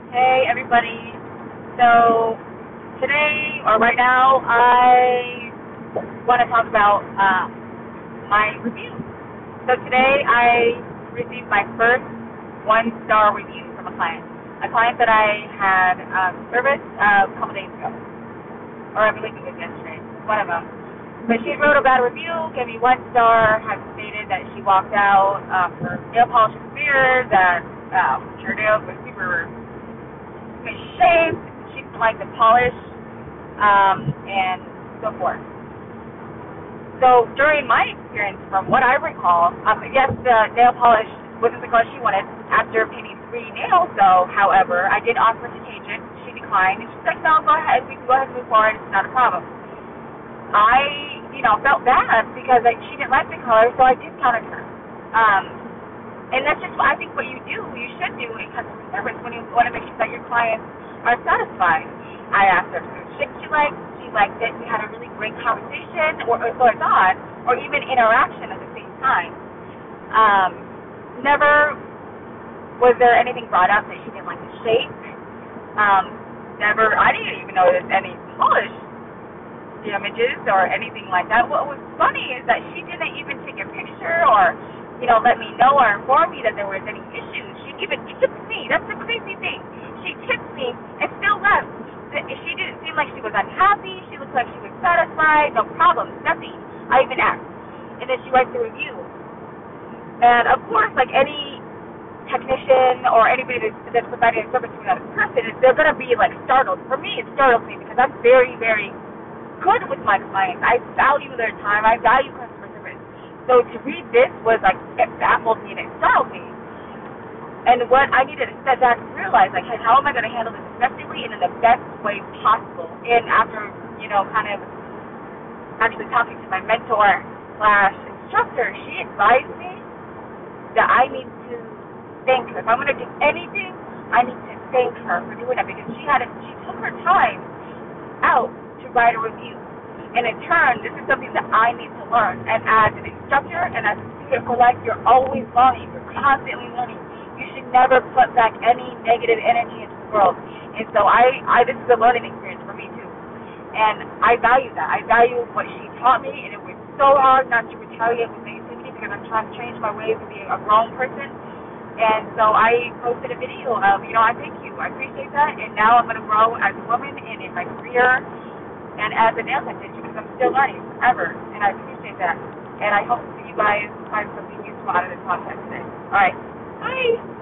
Hey everybody. So today or right now I want to talk about my review. So today I received my first 1-star review from a client that I had serviced a couple days ago, or I believe it was yesterday, one of them. But she wrote a bad review, gave me 1 star, had stated that she walked out, her nail polish was smeared, that her nails were super shaved, she didn't like the polish, and so forth. So during my experience, from what I recall, yes, the nail polish wasn't the color she wanted after painting 3 nails, though. However, I did offer to change it. She declined, and she said, no, go ahead, we can go ahead and move forward, it's not a problem. I, felt bad because she didn't like the color, so I discounted her. And that's just, I think, what you do, you should do in customer service when you want to make sure that your clients are satisfied. I asked her what shape she liked it, we had a really great conversation, or not, or even interaction at the same time. Never was there anything brought up that she didn't like the shape. Never, I didn't even notice any polish damages or anything like that. What was funny is that she didn't even take a picture or, let me know or inform me that there was any issues. She even tipped me. That's the crazy thing. She tipped me and still left. She didn't seem like she was unhappy. She looked like she was satisfied. No problem. Nothing. I even asked. And then she writes the review. And of course, like any technician or anybody that's providing a service to another person, they're going to be like startled. For me, it startles me because I'm very, very good with my clients. I value their time. I value customer service. So to read this was like, it baffled me and it startled me. And what I needed to step back and realize, like, hey, how am I going to handle this effectively and in the best way possible? And after, kind of actually talking to my mentor / instructor, she advised me that I need to thank her. If I'm going to do anything, I need to thank her for doing that because she took her time out to write a review. And in turn, this is something that I need to learn. And as an instructor and as a student for life, you're always learning. You're constantly learning. You should never put back any negative energy into the world. And so this is a learning experience for me too. And I value that. I value what she taught me, and it was so hard not to retaliate with negativity because I'm trying to change my ways of being a grown person. And so I posted a video of, I thank you. I appreciate that. And now I'm going to grow as a woman and in my career and as a nail technician because I'm still learning forever. And I appreciate that. And I hope that you guys find something useful out of this podcast today. All right. Bye.